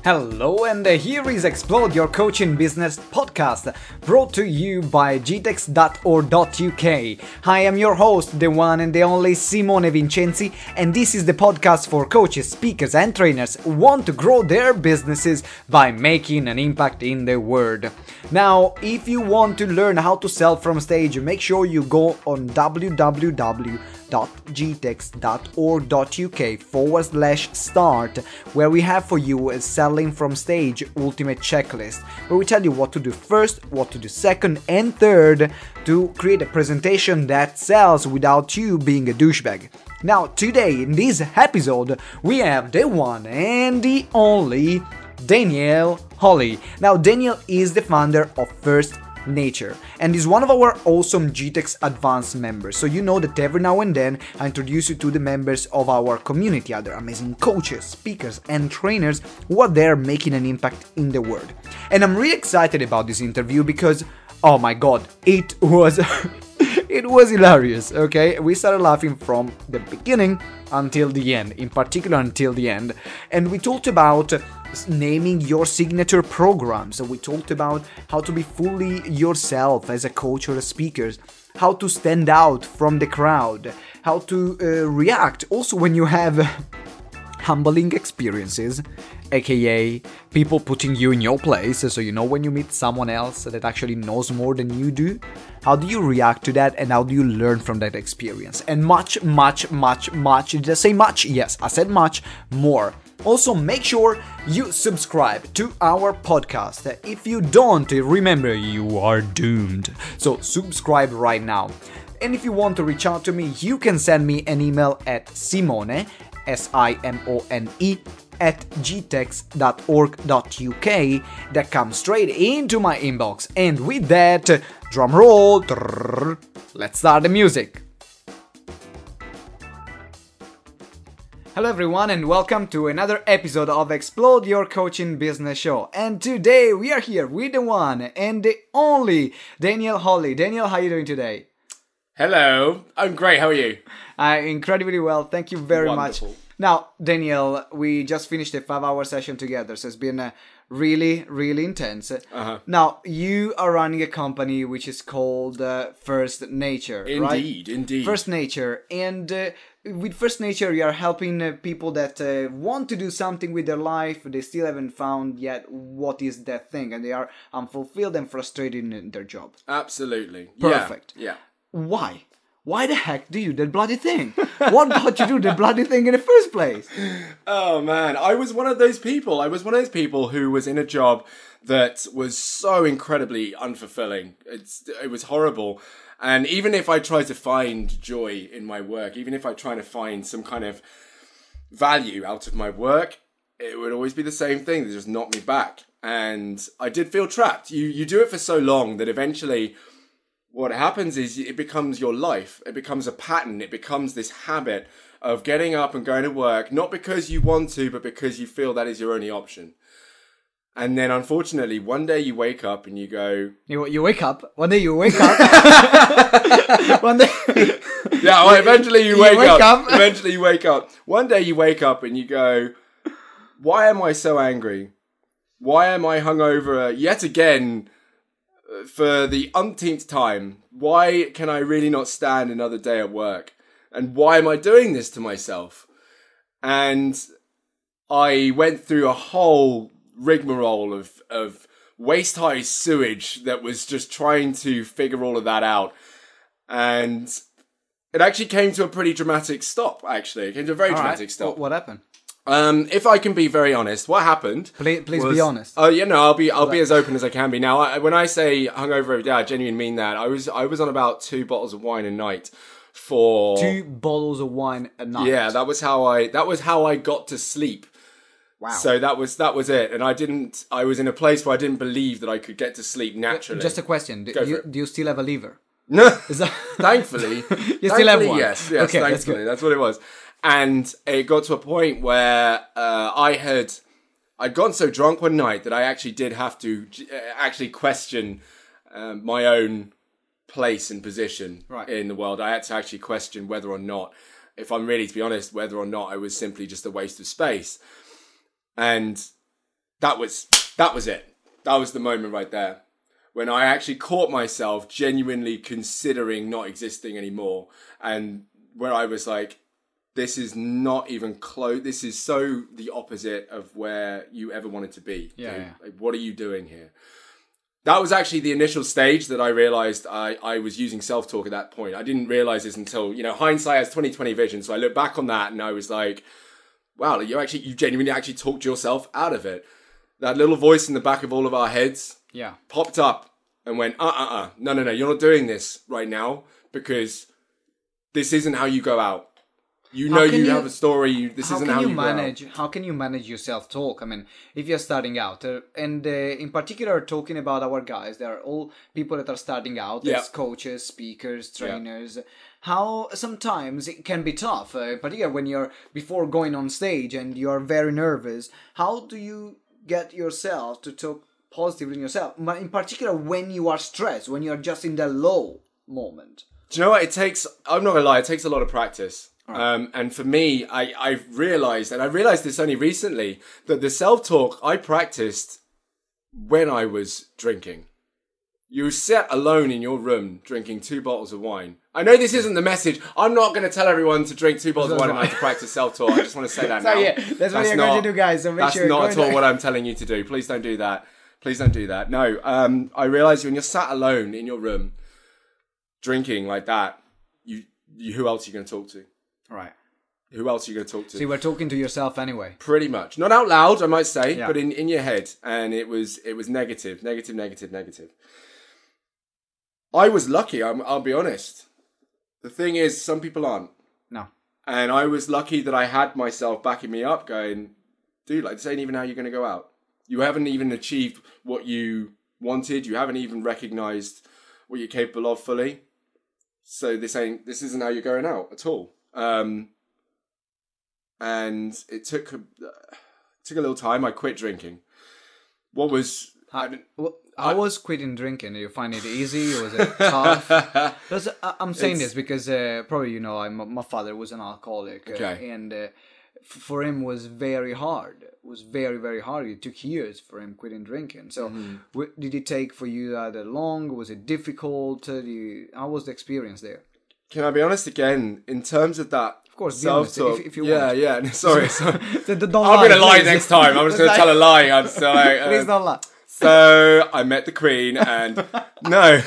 Hello, and here is Explode Your Coaching Business podcast, brought to you by gtex.org.uk. I am your host, the one and the only Simone Vincenzi, and this is the podcast for coaches, speakers, and trainers who want to grow their businesses by making an impact in the world. Now, if you want to learn how to sell from stage, make sure you go on www.gtex.org.uk/start, where we have for you a Selling from Stage Ultimate Checklist, where we tell you what to do first, what to do second, and third to create a presentation that sells without you being a douchebag. Now, today in this episode, we have the one and the only Daniel Holly. Now, Daniel is the founder of First Nature and is one of our awesome GTEx Advanced members. So you know that every now and then I introduce you to the members of our community, other amazing coaches, speakers, and trainers who are there making an impact in the world. And I'm really excited about this interview because, oh my god, it was it was hilarious, okay? We started laughing from the beginning until the end, in particular until the end. And we talked about naming your signature programs. We talked about how to be fully yourself as a coach or a speaker, how to stand out from the crowd, how to react also when you have humbling experiences, aka people putting you in your place. So you know, when you meet someone else that actually knows more than you do, how do you react to that and how do you learn from that experience? And much, did I say much? Yes, I said much more. Also, make sure you subscribe to our podcast. If you don't, remember, you are doomed. So subscribe right now. And if you want to reach out to me, you can send me an email at Simone, Simone, at gtex.org.uk. That comes straight into my inbox. And with that, drum roll, let's start the music. Hello everyone, and welcome to another episode of Explode Your Coaching Business Show. And today we are here with the one and the only Daniel Holly. Daniel, how are you doing today? Hello, I'm great, how are you? Incredibly well, thank you very Wonderful. much. Now, Daniel, we just finished a 5-hour session together, so it's been really intense. Now, you are running a company which is called First Nature, right? Indeed. First Nature, and with First Nature, you are helping people that want to do something with their life. They still haven't found yet what is that thing, and they are unfulfilled and frustrated in their job. Absolutely. Perfect. Yeah. Why? Why the heck do you do that bloody thing? What got you to do the bloody thing in the first place? Oh man, I was one of those people. Who was in a job that was so incredibly unfulfilling. It was horrible. And even if I try to find joy in my work, even if I try to find some kind of value out of my work, it would always be the same thing that just knocked me back. And I did feel trapped. You do it for so long that eventually what happens is it becomes your life. It becomes a pattern. It becomes this habit of getting up and going to work, not because you want to, but because you feel that is your only option. And then, unfortunately, one day you wake up and you go... You wake up. One day you wake up. One day... Yeah, well, eventually you wake up. Eventually you wake up. One day you wake up and you go, why am I so angry? Why am I hungover yet again for the umpteenth time? Why can I really not stand another day at work? And why am I doing this to myself? And I went through a whole rigmarole of waist-high sewage that was just trying to figure all of that out. And it actually came to a pretty dramatic stop, actually. It came to a very dramatic stop. What happened? If I can be very honest, what happened... Please be honest. Oh, yeah, no, I'll be as open as I can be. Now, when I say hungover every day, I genuinely mean that. I was on about 2 bottles of wine a night for... 2 bottles of wine a night? Yeah, that was how I got to sleep. Wow. So that was it. And I was in a place where I didn't believe that I could get to sleep naturally. Just a question. Do you still have a liver? No. That... Thankfully. You still have one? Yes, okay, thankfully. That's what it was. And it got to a point where I'd gotten so drunk one night that I actually did have to actually question my own place and position in the world. I had to actually question whether or not, if I'm really to be honest, whether or not I was simply just a waste of space. And that was it. That was the moment right there when I actually caught myself genuinely considering not existing anymore, and where I was like, this is not even close. This is so the opposite of where you ever wanted to be. Yeah. Like, what are you doing here? That was actually the initial stage that I realized I was using self-talk at that point. I didn't realize this until, hindsight has 20/20 vision. So I look back on that and I was like, wow, you genuinely actually talked yourself out of it. That little voice in the back of all of our heads popped up and went, no, you're not doing this right now because this isn't how you go out. You have a story. This isn't how you manage. How can you manage your self-talk? I mean, if you're starting out, and in particular, talking about our guys, they are all people that are starting out as coaches, speakers, trainers. How sometimes it can be tough, particularly when you're before going on stage and you're very nervous. How do you get yourself to talk positively in yourself? But in particular, when you are stressed, when you're just in the low moment. Do you know what it takes? I'm not gonna lie. It takes a lot of practice. Right. And for me, I've realized, and I realized this only recently, that the self-talk I practiced when I was drinking. You sat alone in your room drinking 2 bottles of wine. I know this isn't the message. I'm not going to tell everyone to drink 2 bottles of wine and I to practice self-talk. I just want to say that now. Yeah, that's what you're going to do, guys. So make that's not at all what I'm telling you to do. Please don't do that. Please don't do that. No, I realized when you're sat alone in your room drinking like that, who else are you going to talk to? Right. Who else are you going to talk to? So you were talking to yourself anyway. Pretty much. Not out loud, I might say, but in your head. And it was negative. I was lucky, I'll be honest. The thing is, some people aren't. No. And I was lucky that I had myself backing me up going, dude, like, this ain't even how you're going to go out. You haven't even achieved what you wanted. You haven't even recognized what you're capable of fully. So this isn't how you're going out at all. And it took a little time. I quit drinking. What was... I was quitting drinking. Did you find it easy or was it tough? I'm saying this because probably my father was an alcoholic, and for him was very hard. It was very, very hard. It took years for him quitting drinking. So did it take for you that long? Was it difficult? How was the experience there? Can I be honest again in terms of that? Of course, be honest if you want. Yeah. Sorry. I'm going to lie next time. I'm just going to tell a lie. I'm sorry. Please don't lie. So I met the Queen, and no,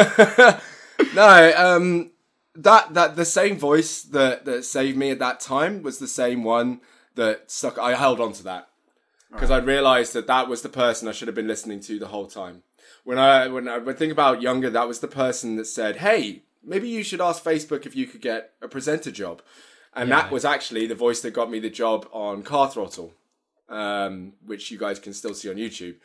that the same voice that saved me at that time was the same one that stuck. I held on to that because I realized that was the person I should have been listening to the whole time. When I think about younger, that was the person that said, "Hey, maybe you should ask Facebook if you could get a presenter job," and that was actually the voice that got me the job on Car Throttle, which you guys can still see on YouTube.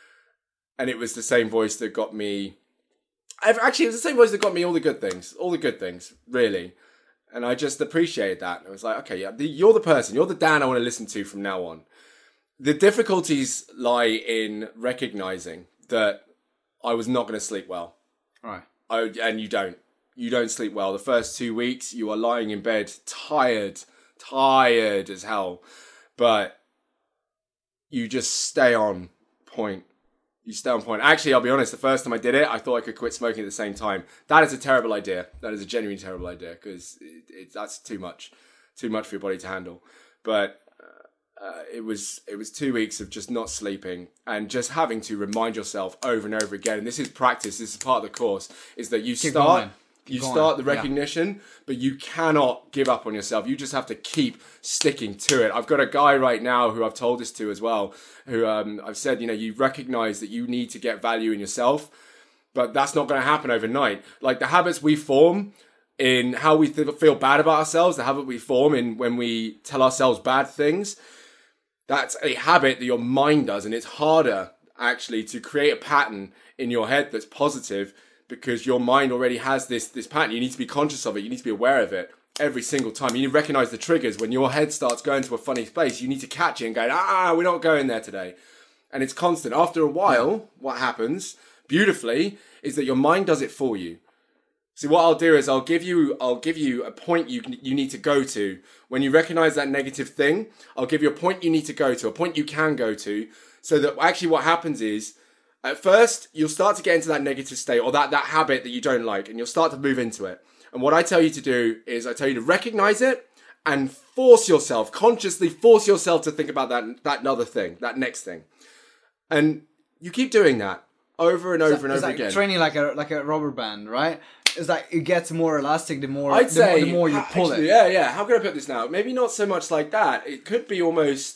And it was the same voice that got me... it was the same voice that got me all the good things, really. And I just appreciated that. I was like, okay, you're the person, you're the Dan I want to listen to from now on. The difficulties lie in recognizing that I was not going to sleep well. Right. And you don't. You don't sleep well. The first 2 weeks, you are lying in bed, tired as hell. But you just stay on point. Actually, I'll be honest, the first time I did it, I thought I could quit smoking at the same time. That is a terrible idea. That is a genuinely terrible idea because that's too much for your body to handle. But it was 2 weeks of just not sleeping and just having to remind yourself over and over again. And this is practice. This is part of the course. Is that you start the recognition, but you cannot give up on yourself. You just have to keep sticking to it. I've got a guy right now who I've told this to as well, who I've said, you recognize that you need to get value in yourself, but that's not going to happen overnight. Like the habits we form in how we feel bad about ourselves, the habit we form in when we tell ourselves bad things, that's a habit that your mind does, and it's harder actually to create a pattern in your head that's positive because your mind already has this pattern. You need to be conscious of it. You need to be aware of it every single time. You need to recognize the triggers. When your head starts going to a funny space, you need to catch it and go, we're not going there today. And it's constant. After a while, what happens beautifully is that your mind does it for you. See, what I'll do is I'll give you a point you need to go to. When you recognize that negative thing, I'll give you a point you need to go to, a point you can go to So that actually what happens is, at first, you'll start to get into that negative state or that habit that you don't like, and you'll start to move into it. And what I tell you to do is I tell you to recognize it and consciously force yourself to think about that other thing, that next thing. And you keep doing that over and over and over again. Training like a rubber band, right? It's like it gets more elastic the more you pull it. Yeah. How can I put this now? Maybe not so much like that. It could be almost.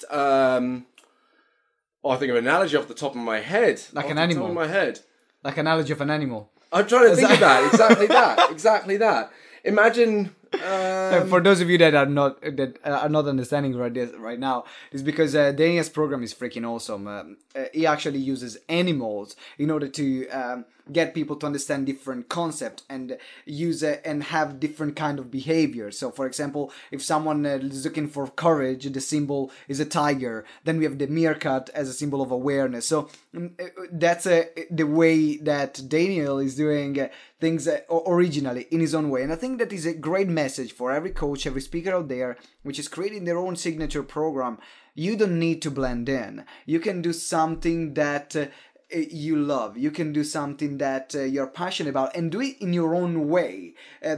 I think of an analogy off the top of my head. Like an animal. Top of my head. Like an analogy of an animal. I'm trying to think of that. Exactly that. Imagine. For those of you that are not understanding right now, it's because Daniel's program is freaking awesome. He actually uses animals in order to get people to understand different concepts and use and have different kind of behavior. So, for example, if someone is looking for courage, the symbol is a tiger. Then we have the meerkat as a symbol of awareness. So that's the way that Daniel is doing things originally in his own way. And I think that is a great message for every coach, every speaker out there, which is creating their own signature program. You don't need to blend in. You can do something that you love. You can do something that you're passionate about and do it in your own way,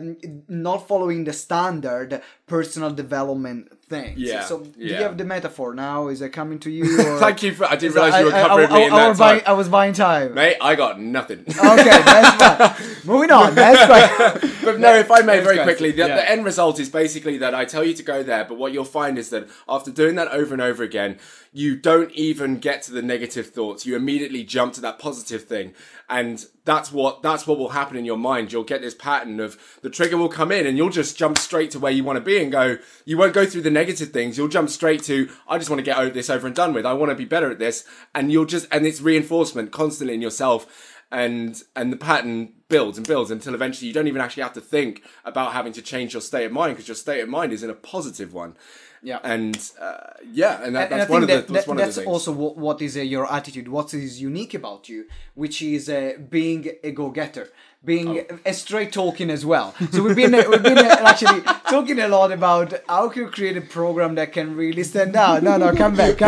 not following the standard personal development things. Yeah. So do you have the metaphor now? Is it coming to you? Or Thank you. I didn't realize you were covering me in that time. I was buying time. Mate, I got nothing. Okay, that's fine. Moving on. That's fine. But no, if I may very quickly, the end result is basically that I tell you to go there, but what you'll find is that after doing that over and over again, you don't even get to the negative thoughts. You immediately jump to that positive thing. And that's what will happen in your mind. You'll get this pattern of the trigger will come in and you'll just jump straight to where you want to be and go, you won't go through the negative things. You'll jump straight to, I just want to get this over and done with. I want to be better at this. And and it's reinforcement constantly in yourself. And the pattern builds and builds until eventually you don't even actually have to think about having to change your state of mind because your state of mind is in a positive one. Yeah, and that's one of the things. That's also what is your attitude. What is unique about you, which is being a go-getter, being a straight talking as well. So we've been actually talking a lot about how to create a program that can really stand out. No, come back.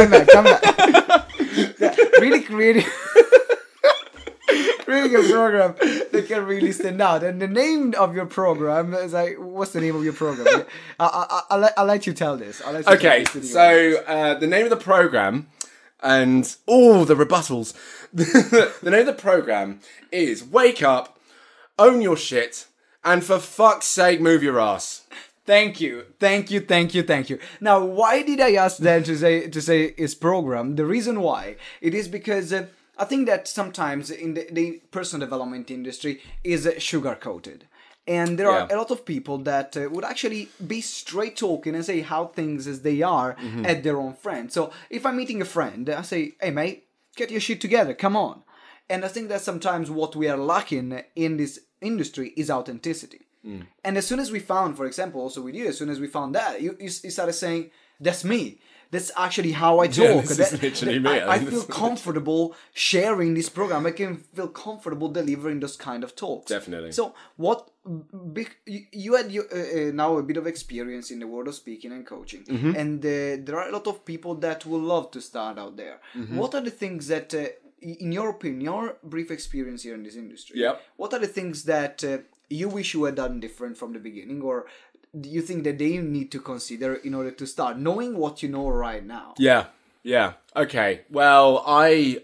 Really creating. Creating a program that can really stand out. And the name of your program is like, what's the name of your program? I'll let you tell this. Okay, so the name of the program and the rebuttals. The name of the program is Wake Up, Own Your Shit, and for fuck's sake, move your ass. Thank you. Now, why did I ask them to say his program? The reason why it is because I think that sometimes in the personal development industry is sugar-coated. And there are a lot of people that would actually be straight talking and say how things as they are at their own friend. So if I'm meeting a friend, I say, hey mate, get your shit together, come on. And I think that sometimes what we are lacking in this industry is authenticity. And as soon as we found, for example, also with you, as soon as we found that, you started saying, that's me. That's actually how I talk. Yeah, this is literally me. I feel comfortable sharing this program. I can feel comfortable delivering those kind of talks. Definitely. So you had now a bit of experience in the world of speaking and coaching. And there are a lot of people that will love to start out there. What are the things that, in your opinion, your brief experience here in this industry, what are the things that you wish you had done different from the beginning, or do you think that they need to consider in order to start, knowing what you know right now? Yeah. Okay. Well, I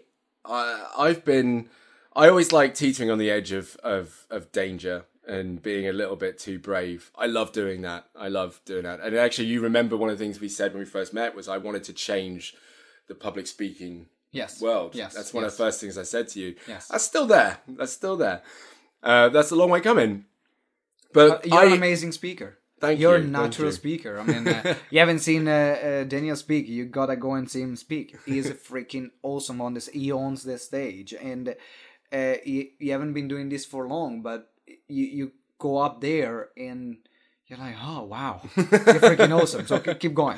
always like teetering on the edge of danger and being a little bit too brave. I love doing that. And actually, you remember one of the things we said when we first met was I wanted to change the public speaking world. Yes. That's one of the first things I said to you. Yes. That's still there. That's a long way coming. But you're an amazing speaker. Thank You're you. a natural speaker. I mean, you haven't seen Daniel speak. You gotta go and see him speak. He is freaking awesome on this. He owns the stage, and you haven't been doing this for long, but you go up there and you're like, oh wow, you're freaking awesome. So keep going.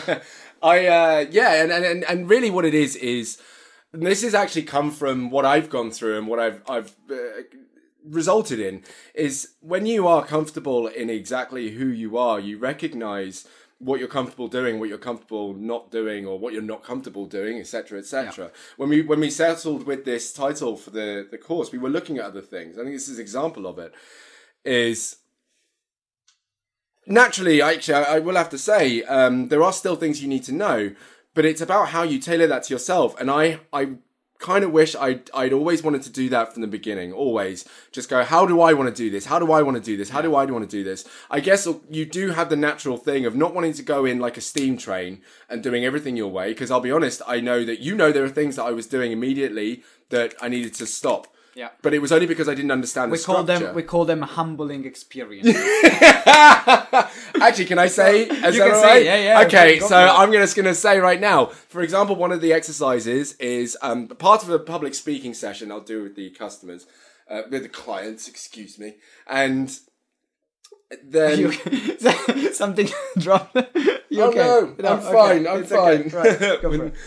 And really, what it is this has actually come from what I've gone through and what I've resulted in is when you are comfortable in exactly who you are, you recognize what you're comfortable doing, what you're comfortable not doing, or what you're not comfortable doing, etc., etc. Yeah. When we settled with this title for the course, we were looking at other things. I think this is an example of it. Is naturally, actually, I will have to say, there are still things you need to know, but it's about how you tailor that to yourself. And I kind of wish I'd always wanted to do that from the beginning. Always just go, how do I want to do this? How do I want to do this? How do I want to do this? I guess you do have the natural thing of not wanting to go in like a steam train and doing everything your way. Because I'll be honest, I know that there are things that I was doing immediately that I needed to stop. Yeah. But it was only because I didn't understand the structure. We call them humbling experience. Actually, can I say? Is You that can all say, right? yeah. Okay, Go so for it. I'm just going to say right now, for example, one of the exercises is part of a public speaking session I'll do with the customers, with the clients, excuse me, and then... Something dropped. You Oh okay? no, I'm okay. fine, I'm It's fine. okay. Right, go for it.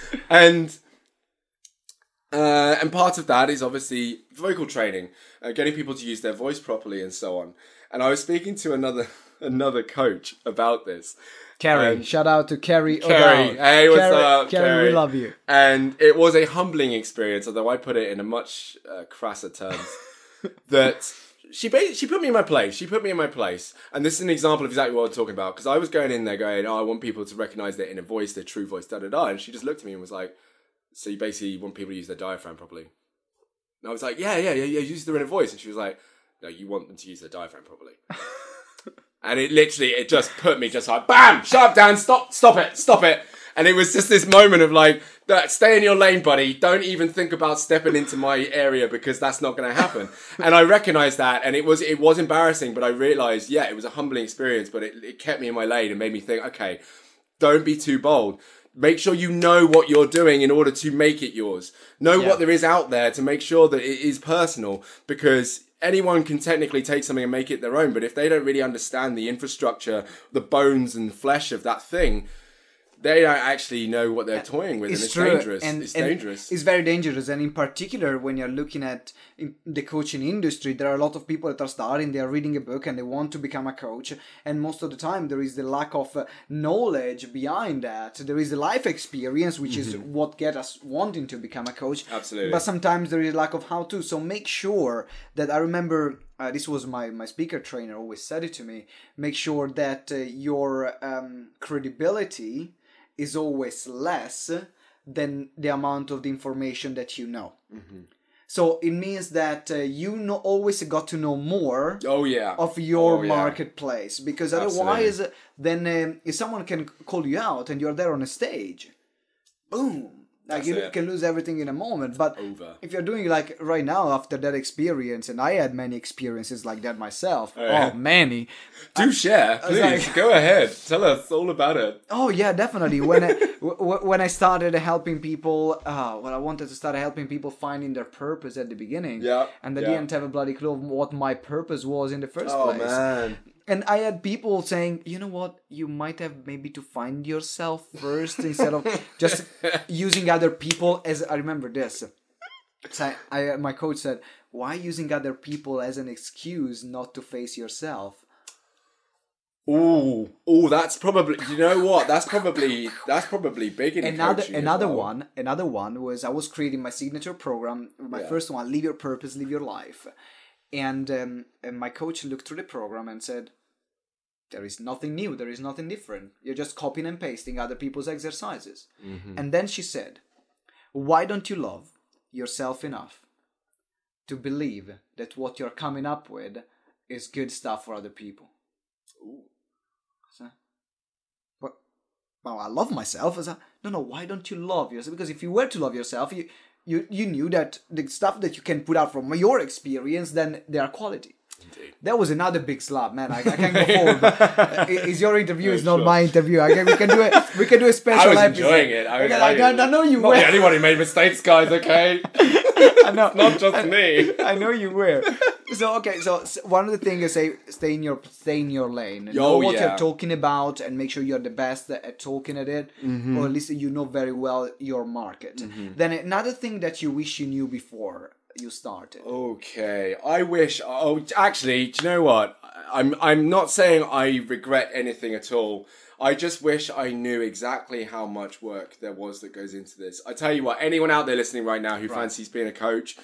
And part of that is obviously vocal training, getting people to use their voice properly and so on. And I was speaking to another coach about this. Carrie, shout out to Carrie. Carrie, O'Dowd. hey, what's up, Carrie, we love you. And it was a humbling experience, although I put it in a much crasser terms. That she put me in my place. She put me in my place. And this is an example of exactly what I'm talking about. Because I was going in there going, I want people to recognize their inner voice, their true voice, da-da-da. And she just looked at me and was like, so you basically want people to use their diaphragm properly? And I was like, yeah, use their inner voice. And she was like, no, you want them to use their diaphragm properly. And it just put me just like, bam, shut up, Dan, stop it. And it was just this moment of like, stay in your lane, buddy. Don't even think about stepping into my area because that's not going to happen. And I recognized that, and it was embarrassing, but I realized, yeah, it was a humbling experience, but it kept me in my lane and made me think, okay, don't be too bold. Make sure you know what you're doing in order to make it yours. Know what there is out there to make sure that it is personal, because anyone can technically take something and make it their own. But if they don't really understand the infrastructure, the bones and flesh of that thing, they don't actually know what they're toying with. And it's dangerous. It's dangerous. It's very dangerous. And in particular, when you're looking at the coaching industry, there are a lot of people that are starting, they are reading a book and they want to become a coach. And most of the time, there is the lack of knowledge behind that. There is the life experience, which is what gets us wanting to become a coach. Absolutely. But sometimes there is a lack of how to. So make sure that, I remember, this was my speaker trainer always said it to me, make sure that your credibility is always less than the amount of the information that you know. So it means that always got to know more of your marketplace, because otherwise then if someone can call you out and you're there on a stage, boom, like you can lose everything in a moment. But if you're doing like right now after that experience, and I had many experiences like that myself. Many. Do share, please. Go ahead. Tell us all about it. Oh yeah, definitely. When I started helping people, I wanted to start helping people finding their purpose at the beginning. And I didn't have a bloody clue of what my purpose was in the first place. Man. And I had people saying, you know what, you might have maybe to find yourself first instead of just using other people as, I remember this. So my coach said, why using other people as an excuse not to face yourself? Oh, that's probably, you know what? That's probably big in coaching. Another one was, I was creating my signature program, my first one, Live Your Purpose, Live Your Life. And my coach looked through the program and said, there is nothing new, there is nothing different. You're just copying and pasting other people's exercises. And then she said, why don't you love yourself enough to believe that what you're coming up with is good stuff for other people? Ooh. So, well, I love myself. I said, no, why don't you love yourself? Because if you were to love yourself, you knew that the stuff that you can put out from your experience, then they are quality. Indeed. That was another big slap, man. I can't go forward. But it's your interview, it's not my interview. We can do a special episode. I was enjoying it. I know you were. Not the only one who made mistakes, guys, okay? I know. Not just me. I know you were. So one of the things is stay in your lane. Know what you're talking about and make sure you're the best at talking at it, or at least you know very well your market. Then another thing that you wish you knew before you started. Okay, I wish. Oh, actually, do you know what? I'm not saying I regret anything at all. I just wish I knew exactly how much work there was that goes into this. I tell you what, anyone out there listening right now who fancies being a coach,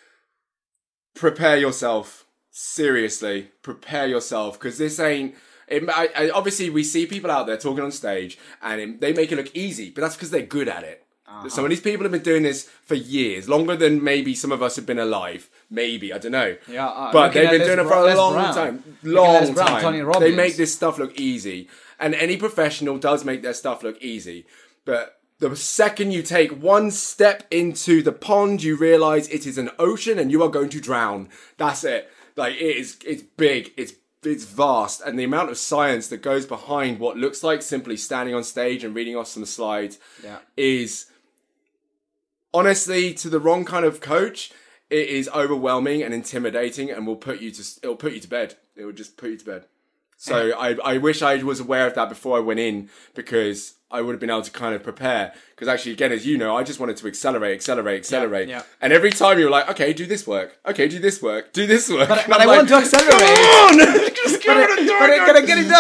prepare yourself. Seriously, prepare yourself, because this ain't... obviously, we see people out there talking on stage, and they make it look easy, but that's because they're good at it. Some of these people have been doing this for years, longer than maybe some of us have been alive. Maybe, I don't know. Yeah, but they've been doing it for a long time. Long time. Tony Robbins. They make this stuff look easy. And any professional does make their stuff look easy. But the second you take one step into the pond, you realise it is an ocean and you are going to drown. That's it. Like, it's big, it's vast, and the amount of science that goes behind what looks like simply standing on stage and reading off some slides is... Honestly, to the wrong kind of coach, it is overwhelming and intimidating, and it'll put you to bed. It will just put you to bed. So I wish I was aware of that before I went in, because I would have been able to kind of prepare. Because actually, again, as you know, I just wanted to accelerate. Yeah. And every time you were like, okay, do this work. Okay, do this work. Do this work. But I want to accelerate. Come on! Just give it a But I gotta get it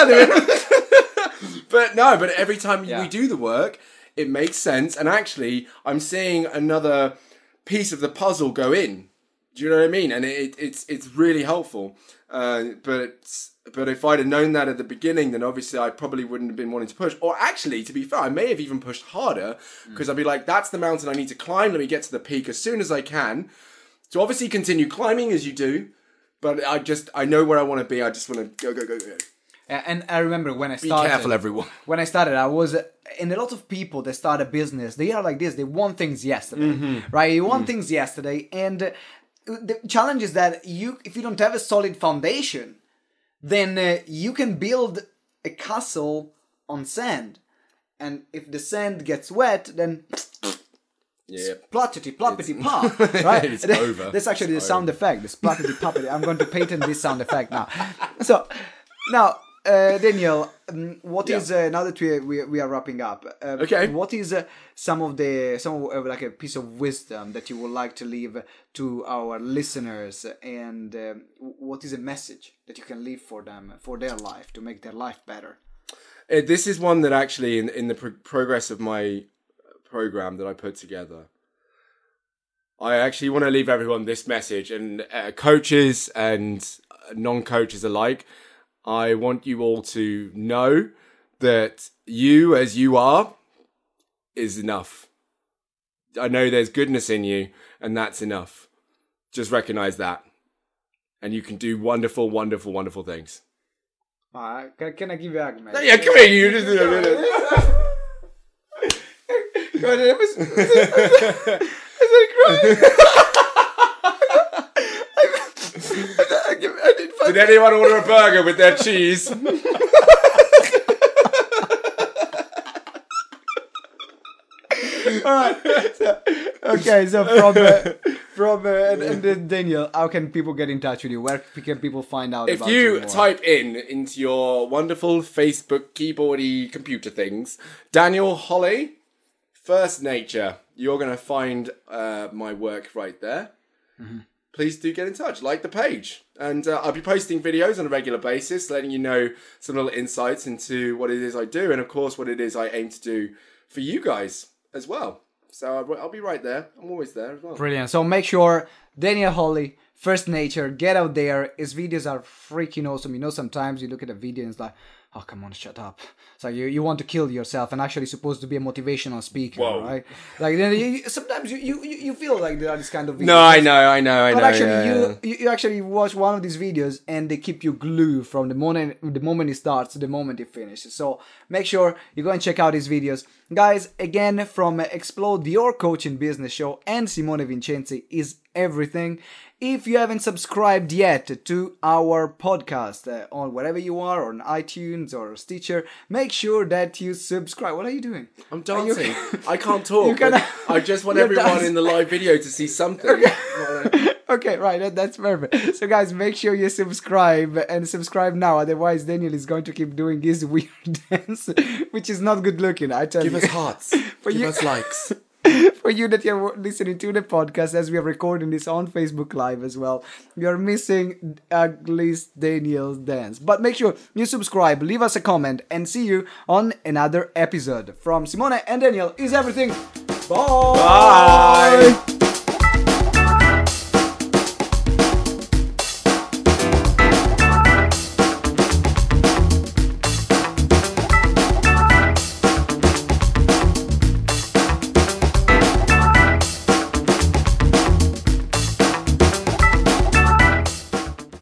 done. But every time we do the work, it makes sense. And actually, I'm seeing another piece of the puzzle go in. Do you know what I mean? And it's really helpful. But if I'd have known that at the beginning, then obviously I probably wouldn't have been wanting to push. Or actually, to be fair, I may have even pushed harder, because I'd be like, that's the mountain I need to climb. Let me get to the peak as soon as I can. So obviously continue climbing as you do. But I know where I want to be. I just want to go. And I remember when I started... Be careful, everyone. When I started, I was... And a lot of people that start a business, they are like this. They want things yesterday, right? You want things yesterday. And the challenge is that if you don't have a solid foundation, then you can build a castle on sand. And if the sand gets wet, then... Spluttity, ploppity, plop, right? It's over. That's actually the sound effect, the spluttity, ploppity. I'm going to patent this sound effect now. So, now... Daniel, what is now that we are wrapping up? Okay. What is some of like a piece of wisdom that you would like to leave to our listeners, and what is a message that you can leave for them for their life to make their life better? This is one that actually in the progress of my program that I put together, I actually want to leave everyone this message, and coaches and non-coaches alike. I want you all to know that you as you are is enough. I know there's goodness in you, and that's enough. Just recognize that. And you can do wonderful, wonderful, wonderful things. Can I give you a hug, man? Yeah, come here. You just do it. Did anyone order a burger with their cheese? Alright. So from and then Daniel, how can people get in touch with you? Where can people find out if about you you more? type into your wonderful Facebook keyboardy computer things, Daniel Holly, First Nature, you're going to find my work right there. Please do get in touch, like the page. And I'll be posting videos on a regular basis, letting you know some little insights into what it is I do, and of course what it is I aim to do for you guys as well. So I'll be right there. I'm always there as well. Brilliant. So make sure, Daniel Holly, First Nature, get out there. His videos are freaking awesome. You know, sometimes you look at a video and it's like, oh, come on, shut up. So you want to kill yourself, and actually supposed to be a motivational speaker, right? Like sometimes you feel like there are this kind of videos. No, I know. But actually, you actually watch one of these videos and they keep you glued from the moment it starts to the moment it finishes. So make sure you go and check out his videos. Guys, again, from Explode Your Coaching Business Show and Simone Vincenzi is everything. If you haven't subscribed yet to our podcast on wherever you are, on iTunes or Stitcher, make sure that you subscribe. What are you doing? I'm dancing. I can't talk. I just want everyone in the live video to see something. Okay, right. That's perfect. So, guys, make sure you subscribe and subscribe now. Otherwise, Daniel is going to keep doing his weird dance, which is not good looking. I tell you. Give us hearts. Give us likes. For you that you're listening to the podcast as we are recording this on Facebook Live as well, you're missing Ugly's Daniel's dance. But make sure you subscribe, leave us a comment, and see you on another episode. From Simone and Daniel is everything. Bye! Bye!